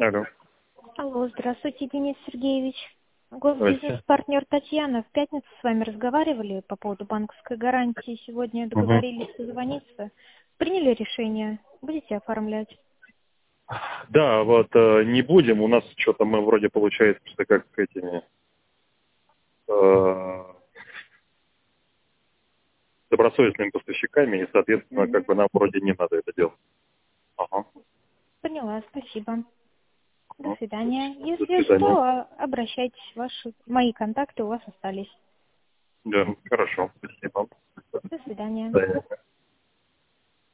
Алло. Алло, здравствуйте, Денис Сергеевич. Здрасте. Госбизнес-партнер Татьяна. В пятницу с вами разговаривали по поводу банковской гарантии. Сегодня Мгм. договорились созвониться. Приняли решение. Будете оформлять? Да, вот не будем. У нас что-то мы вроде получается, что как этими добросовестными поставщиками, и, соответственно, как Мгм. бы нам вроде не надо это делать. Ага. Поняла, спасибо. До Ну, свидания. до Если свидания. что, обращайтесь. Мои контакты у вас остались. Да, хорошо. Спасибо. До свидания. До свидания.